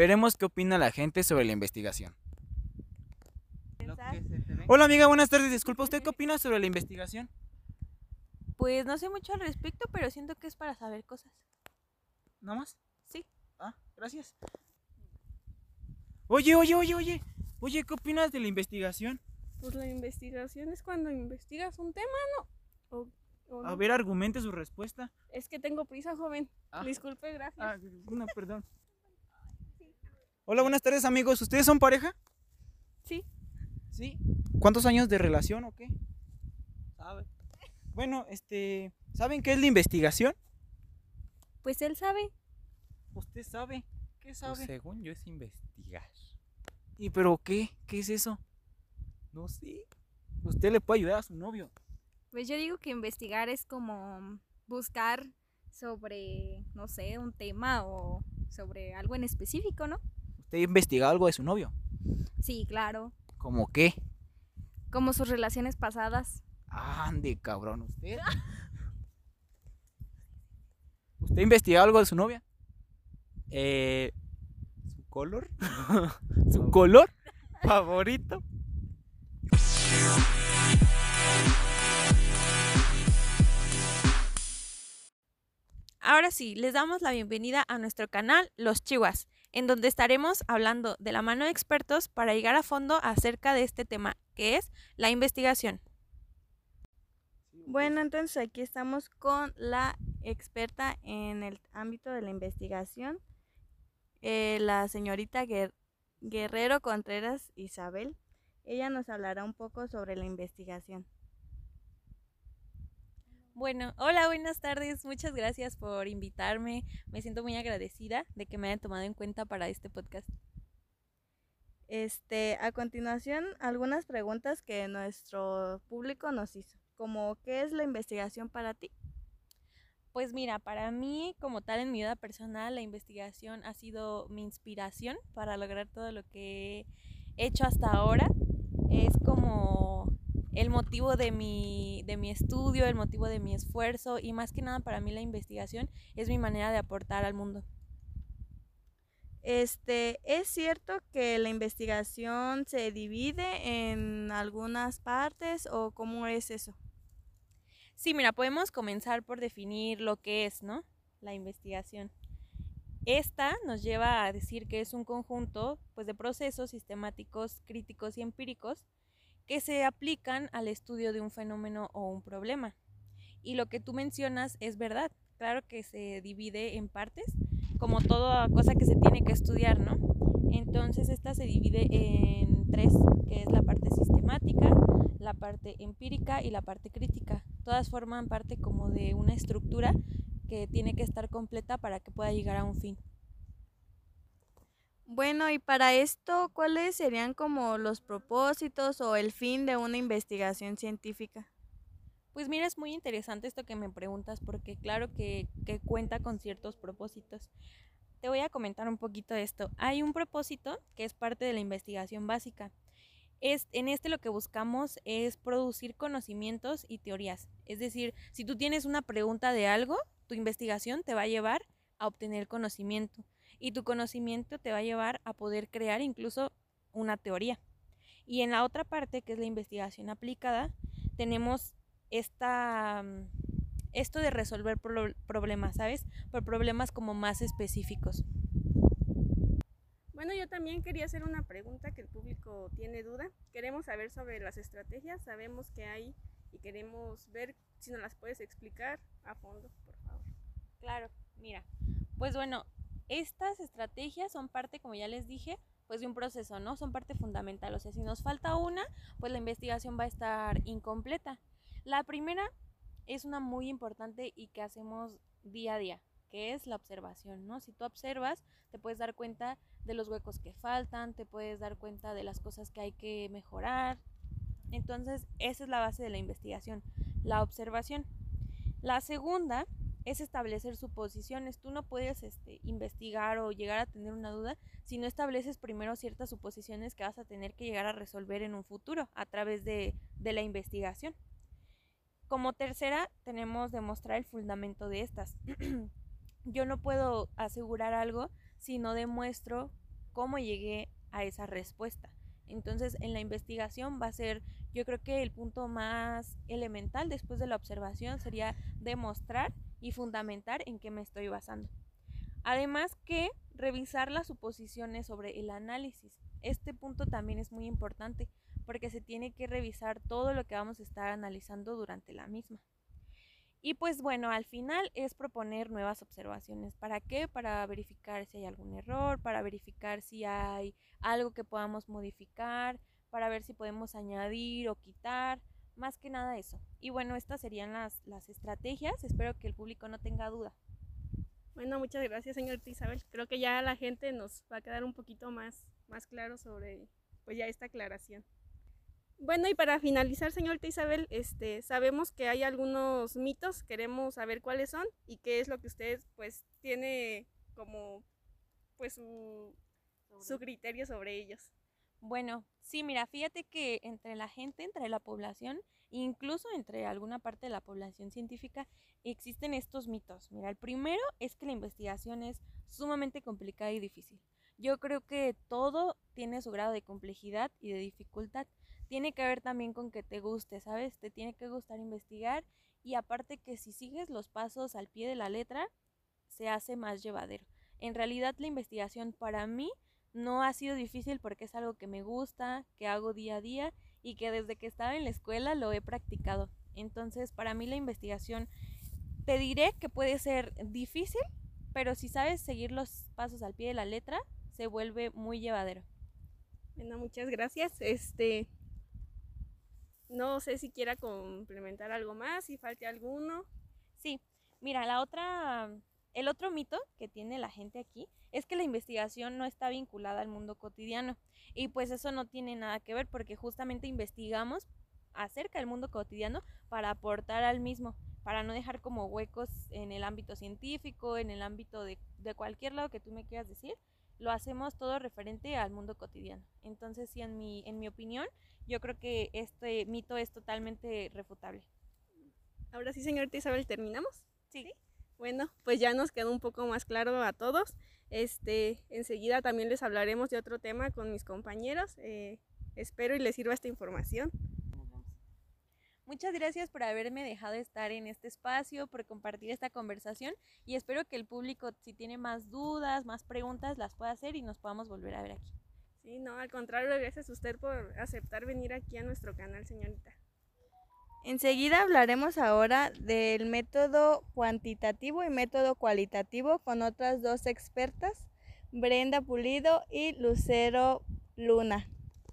Veremos qué opina la gente sobre la investigación. Pensar. Hola amiga, buenas tardes. Disculpa, ¿usted qué opina sobre la investigación? Pues no sé mucho al respecto, pero siento que es para saber cosas. ¿Nada más? Sí. Ah, gracias. Oye, ¿qué opinas de la investigación? Pues la investigación es cuando investigas un tema, ¿no? ¿O A no? ver, argumente su respuesta. Es que tengo prisa, joven. Ah. Disculpe, gracias. No, perdón. Hola, buenas tardes amigos. ¿Ustedes son pareja? Sí. Sí. ¿Cuántos años de relación o qué? ¿Sabe? Bueno, ¿saben qué es la investigación? Pues él sabe. ¿Usted sabe? ¿Qué Pues sabe? según yo es investigar. ¿Y pero qué? ¿Qué es eso? No sé. Usted le puede ayudar a su novio. Pues yo digo que investigar es como buscar sobre, no sé, un tema o sobre algo en específico, ¿no? ¿Usted ha investigado algo de su novio? Sí, claro. ¿Cómo qué? Como sus relaciones pasadas. Ande, cabrón, ¿usted? ¿Usted ha investigado algo de su novia? ¿Su color? ¿Su No. color favorito? Ahora sí, les damos la bienvenida a nuestro canal Los Chihuas, en donde estaremos hablando de la mano de expertos para llegar a fondo acerca de este tema, que es la investigación. Bueno, entonces aquí estamos con la experta en el ámbito de la investigación, la señorita Guerrero Contreras Isabel. Ella nos hablará un poco sobre la investigación. Bueno, hola, buenas tardes. Muchas gracias por invitarme. Me siento muy agradecida de que me hayan tomado en cuenta para este podcast. A continuación, algunas preguntas que nuestro público nos hizo, como ¿qué es la investigación para ti? Pues mira, para mí, como tal en mi vida personal, la investigación ha sido mi inspiración para lograr todo lo que he hecho hasta ahora. Es como el motivo de mi estudio, el motivo de mi esfuerzo y más que nada para mí la investigación es mi manera de aportar al mundo. ¿Es cierto que la investigación se divide en algunas partes o cómo es eso? Sí, mira, podemos comenzar por definir lo que es, ¿no? La investigación. Esta nos lleva a decir que es un conjunto, pues, de procesos sistemáticos, críticos y empíricos que se aplican al estudio de un fenómeno o un problema. Y lo que tú mencionas es verdad. Claro que se divide en partes, como toda cosa que se tiene que estudiar, ¿no? Entonces esta se divide en tres, que es la parte sistemática, la parte empírica y la parte crítica. Todas forman parte como de una estructura que tiene que estar completa para que pueda llegar a un fin. Bueno, y para esto, ¿cuáles serían como los propósitos o el fin de una investigación científica? Pues mira, es muy interesante esto que me preguntas porque claro que cuenta con ciertos propósitos. Te voy a comentar un poquito de esto. Hay un propósito que es parte de la investigación básica. En este lo que buscamos es producir conocimientos y teorías. Es decir, si tú tienes una pregunta de algo, tu investigación te va a llevar a obtener conocimiento y tu conocimiento te va a llevar a poder crear incluso una teoría. Y en la otra parte, que es la investigación aplicada, tenemos esta, esto de resolver problemas, ¿sabes? Por problemas como más específicos. Bueno, yo también quería hacer una pregunta que el público tiene duda. Queremos saber sobre las estrategias, sabemos que hay y queremos ver si nos las puedes explicar a fondo, por favor. Claro, mira, pues bueno, estas estrategias son parte, como ya les dije, pues de un proceso, ¿no? Son parte fundamental, o sea, si nos falta una, pues la investigación va a estar incompleta. La primera es una muy importante y que hacemos día a día, que es la observación, ¿no? Si tú observas, te puedes dar cuenta de los huecos que faltan, te puedes dar cuenta de las cosas que hay que mejorar. Entonces, esa es la base de la investigación, la observación. La segunda es establecer suposiciones. Tú no puedes investigar o llegar a tener una duda si no estableces primero ciertas suposiciones que vas a tener que llegar a resolver en un futuro a través de la investigación. Como tercera, tenemos demostrar el fundamento de estas. Yo no puedo asegurar algo si no demuestro cómo llegué a esa respuesta. Entonces, en la investigación va a ser, yo creo que el punto más elemental después de la observación sería demostrar y fundamentar en qué me estoy basando. Además que revisar las suposiciones sobre el análisis. Este punto también es muy importante porque se tiene que revisar todo lo que vamos a estar analizando durante la misma. Y pues bueno, al final es proponer nuevas observaciones. ¿Para qué? Para verificar si hay algún error, para verificar si hay algo que podamos modificar, para ver si podemos añadir o quitar, más que nada eso. Y bueno, estas serían las estrategias. Espero que el público no tenga duda. Bueno, muchas gracias, señorita Isabel. Creo que ya la gente nos va a quedar un poquito más claro sobre pues ya esta aclaración. Bueno, y para finalizar, señorita Isabel, sabemos que hay algunos mitos, queremos saber cuáles son y qué es lo que usted pues tiene como pues su criterio sobre ellos. Bueno, sí, mira, fíjate que entre la gente, entre la población, incluso entre alguna parte de la población científica, existen estos mitos. Mira, el primero es que la investigación es sumamente complicada y difícil. Yo creo que todo tiene su grado de complejidad y de dificultad. Tiene que ver también con que te guste, ¿sabes? Te tiene que gustar investigar y aparte que si sigues los pasos al pie de la letra, se hace más llevadero. En realidad la investigación para mí no ha sido difícil porque es algo que me gusta, que hago día a día y que desde que estaba en la escuela lo he practicado. Entonces, para mí la investigación, te diré que puede ser difícil, pero si sabes seguir los pasos al pie de la letra, se vuelve muy llevadero. Bueno, muchas gracias. No sé si quiera complementar algo más, si falte alguno. Sí, mira, el otro mito que tiene la gente aquí es que la investigación no está vinculada al mundo cotidiano y pues eso no tiene nada que ver porque justamente investigamos acerca del mundo cotidiano para aportar al mismo, para no dejar como huecos en el ámbito científico, en el ámbito de cualquier lado que tú me quieras decir, lo hacemos todo referente al mundo cotidiano. Entonces sí, en mi opinión, yo creo que este mito es totalmente refutable. Ahora sí, señorita Isabel, ¿terminamos? Sí. Bueno, pues ya nos quedó un poco más claro a todos. Enseguida también les hablaremos de otro tema con mis compañeros. Espero y les sirva esta información. Muchas gracias por haberme dejado estar en este espacio, por compartir esta conversación y espero que el público, si tiene más dudas, más preguntas, las pueda hacer y nos podamos volver a ver aquí. Sí, no, al contrario, gracias a usted por aceptar venir aquí a nuestro canal, señorita. Enseguida hablaremos ahora del método cuantitativo y método cualitativo con otras dos expertas, Brenda Pulido y Lucero Luna.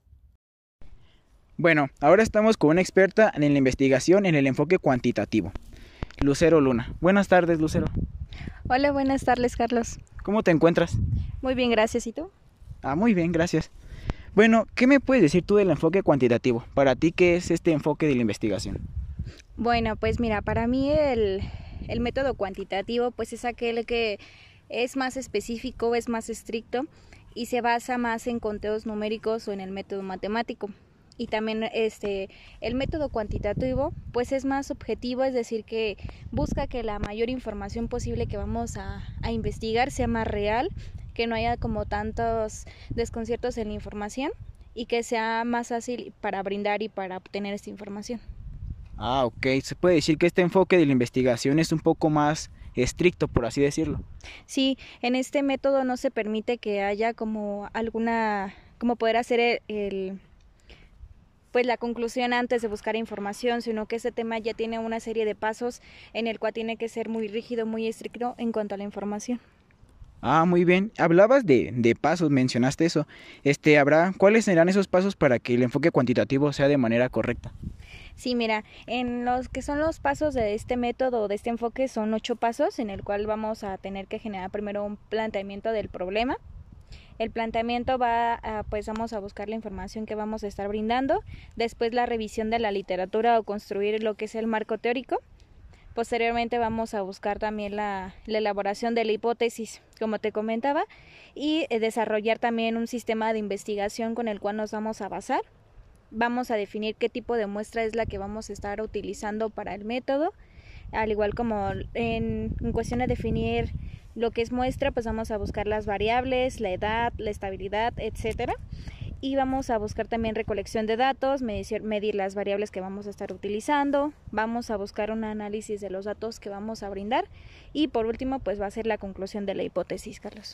Bueno, ahora estamos con una experta en la investigación en el enfoque cuantitativo, Lucero Luna. Buenas tardes, Lucero. Hola, buenas tardes, Carlos. ¿Cómo te encuentras? Muy bien, gracias. ¿Y tú? Muy bien, gracias. Bueno, ¿qué me puedes decir tú del enfoque cuantitativo? Para ti, ¿qué es este enfoque de la investigación? Bueno, pues mira, para mí el método cuantitativo pues es aquel que es más específico, es más estricto y se basa más en conteos numéricos o en el método matemático. Y también el método cuantitativo pues es más objetivo, es decir, que busca que la mayor información posible que vamos a investigar sea más real, que no haya como tantos desconciertos en la información y que sea más fácil para brindar y para obtener esta información. Ok, se puede decir que este enfoque de la investigación es un poco más estricto, por así decirlo. Sí, en este método no se permite que haya como poder hacer pues la conclusión antes de buscar información, sino que este tema ya tiene una serie de pasos en el cual tiene que ser muy rígido, muy estricto en cuanto a la información. Muy bien. Hablabas de pasos, mencionaste eso. ¿Cuáles serán esos pasos para que el enfoque cuantitativo sea de manera correcta? Sí, mira, en los que son los pasos de este método, de este enfoque, son 8 pasos en el cual vamos a tener que generar primero un planteamiento del problema. El planteamiento vamos a buscar la información que vamos a estar brindando, después la revisión de la literatura o construir lo que es el marco teórico. Posteriormente vamos a buscar también la elaboración de la hipótesis, como te comentaba, y desarrollar también un sistema de investigación con el cual nos vamos a basar. Vamos a definir qué tipo de muestra es la que vamos a estar utilizando para el método. al igual como en cuestión de definir lo que es muestra, pues vamos a buscar las variables, la edad, la estabilidad, etcétera. Y vamos a buscar también recolección de datos, medir las variables que vamos a estar utilizando, vamos a buscar un análisis de los datos que vamos a brindar y por último pues va a ser la conclusión de la hipótesis, Carlos.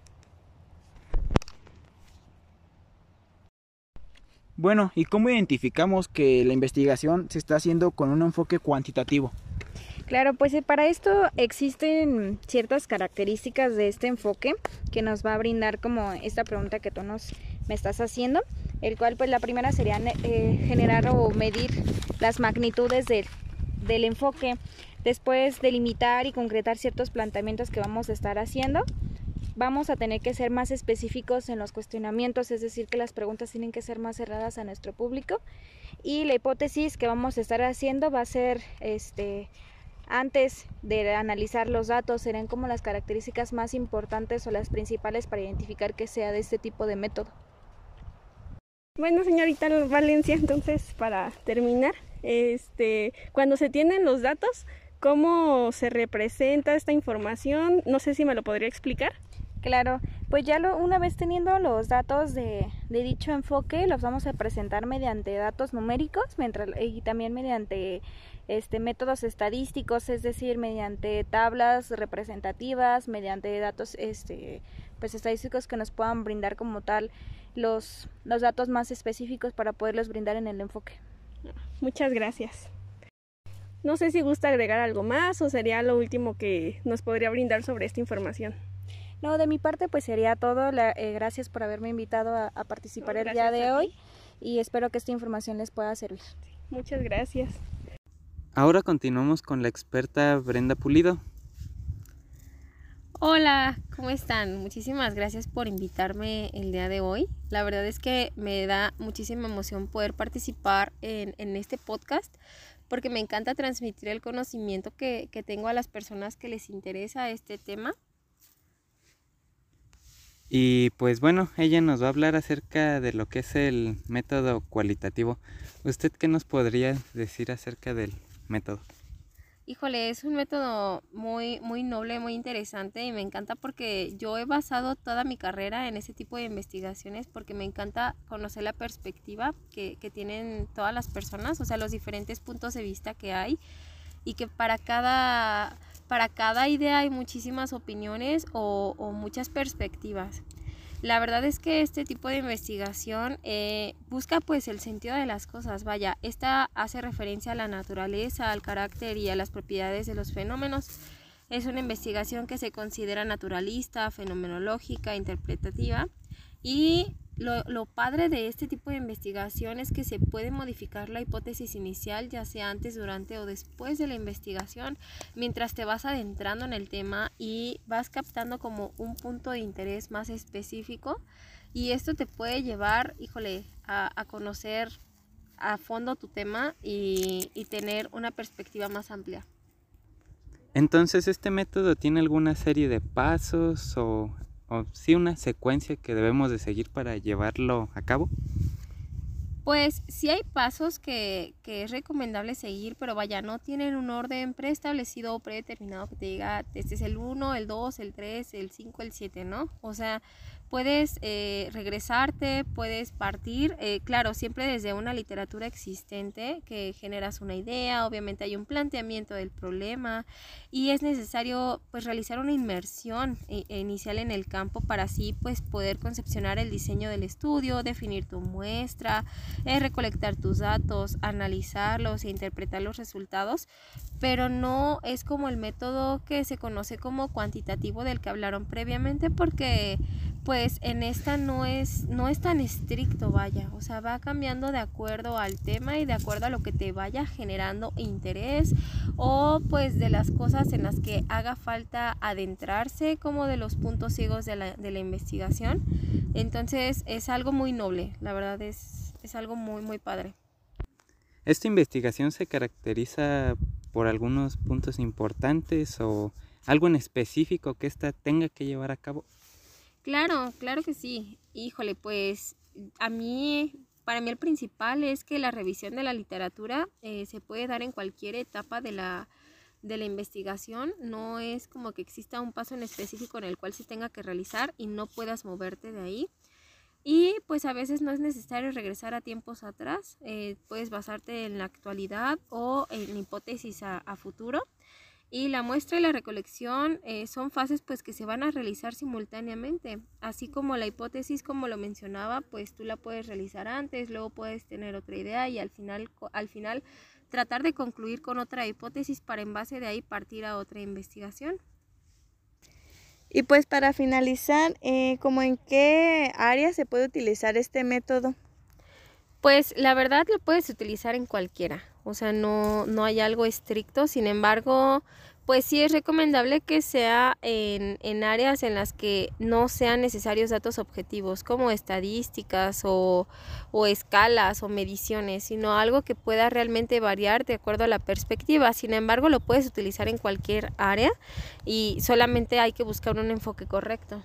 Bueno, ¿y cómo identificamos que la investigación se está haciendo con un enfoque cuantitativo? Claro, pues para esto existen ciertas características de este enfoque que nos va a brindar como esta pregunta que tú me estás haciendo, el cual pues la primera sería generar o medir las magnitudes del enfoque, después delimitar y concretar ciertos planteamientos que vamos a estar haciendo. Vamos a tener que ser más específicos en los cuestionamientos, es decir, que las preguntas tienen que ser más cerradas a nuestro público, y la hipótesis que vamos a estar haciendo va a ser antes de analizar los datos, serán como las características más importantes o las principales para identificar que sea de este tipo de método. Bueno, señorita Valencia, entonces para terminar, cuando se tienen los datos, ¿cómo se representa esta información? No sé si me lo podría explicar. Claro, pues ya una vez teniendo los datos de dicho enfoque, los vamos a presentar mediante datos numéricos y también mediante métodos estadísticos, es decir, mediante tablas representativas, mediante datos pues estadísticos que nos puedan brindar como tal los datos más específicos para poderlos brindar en el enfoque. Muchas gracias. No sé si gusta agregar algo más o sería lo último que nos podría brindar sobre esta información. No, de mi parte pues sería todo. Gracias por haberme invitado a participar el día de hoy y espero que esta información les pueda servir. Muchas gracias. Ahora continuamos con la experta Brenda Pulido. Hola, ¿cómo están? Muchísimas gracias por invitarme el día de hoy. La verdad es que me da muchísima emoción poder participar en este podcast porque me encanta transmitir el conocimiento que tengo a las personas que les interesa este tema. Y pues bueno, ella nos va a hablar acerca de lo que es el método cualitativo. ¿Usted qué nos podría decir acerca del método? Híjole, es un método muy noble, muy interesante y me encanta porque yo he basado toda mi carrera en ese tipo de investigaciones porque me encanta conocer la perspectiva que tienen todas las personas, o sea, los diferentes puntos de vista que hay y que para cada idea hay muchísimas opiniones o muchas perspectivas. La verdad es que este tipo de investigación busca pues el sentido de las cosas. Vaya, esta hace referencia a la naturaleza, al carácter y a las propiedades de los fenómenos. Es una investigación que se considera naturalista, fenomenológica, interpretativa y lo padre de este tipo de investigación es que se puede modificar la hipótesis inicial, ya sea antes, durante o después de la investigación, mientras te vas adentrando en el tema y vas captando como un punto de interés más específico y esto te puede llevar, a conocer a fondo tu tema y tener una perspectiva más amplia. Entonces, ¿este método tiene alguna serie de pasos o sí una secuencia que debemos de seguir para llevarlo a cabo? Pues sí hay pasos que es recomendable seguir, pero vaya, no tienen un orden preestablecido o predeterminado que te diga, este es el 1, el 2, el 3, el 5, el 7, ¿no? O sea, puedes regresarte, puedes partir, claro, siempre desde una literatura existente que generas una idea, obviamente hay un planteamiento del problema y es necesario pues realizar una inmersión inicial en el campo para así pues poder concepcionar el diseño del estudio, definir tu muestra, recolectar tus datos, analizarlos e interpretar los resultados, pero no es como el método que se conoce como cuantitativo del que hablaron previamente porque pues en esta no es tan estricto, vaya, o sea, va cambiando de acuerdo al tema y de acuerdo a lo que te vaya generando interés o pues de las cosas en las que haga falta adentrarse, como de los puntos ciegos de la investigación. Entonces es algo muy noble, la verdad es algo muy padre. ¿Esta investigación se caracteriza por algunos puntos importantes o algo en específico que ésta tenga que llevar a cabo? Claro que sí. Híjole, pues para mí el principal es que la revisión de la literatura se puede dar en cualquier etapa de de la investigación, no es como que exista un paso en específico en el cual se tenga que realizar y no puedas moverte de ahí. Y pues a veces no es necesario regresar a tiempos atrás, puedes basarte en la actualidad o en hipótesis a futuro. Y la muestra y la recolección son fases pues que se van a realizar simultáneamente, así como la hipótesis, como lo mencionaba, pues tú la puedes realizar antes, luego puedes tener otra idea y al final tratar de concluir con otra hipótesis para en base de ahí partir a otra investigación. Y pues para finalizar, ¿cómo en qué área se puede utilizar este método? Pues la verdad lo puedes utilizar en cualquiera, o sea, no hay algo estricto, sin embargo, pues sí es recomendable que sea en áreas en las que no sean necesarios datos objetivos, como estadísticas o escalas o mediciones, sino algo que pueda realmente variar de acuerdo a la perspectiva. Sin embargo, lo puedes utilizar en cualquier área y solamente hay que buscar un enfoque correcto.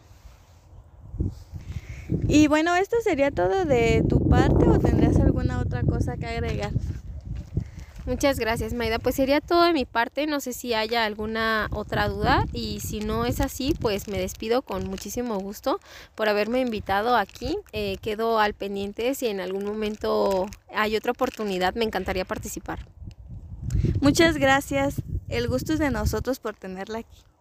Y bueno, ¿esto sería todo de tu parte o tendrías alguna otra cosa que agregar? Muchas gracias, Maida. Pues sería todo de mi parte, no sé si haya alguna otra duda y si no es así, pues me despido con muchísimo gusto por haberme invitado aquí. Quedo al pendiente si en algún momento hay otra oportunidad, me encantaría participar. Muchas gracias, el gusto es de nosotros por tenerla aquí.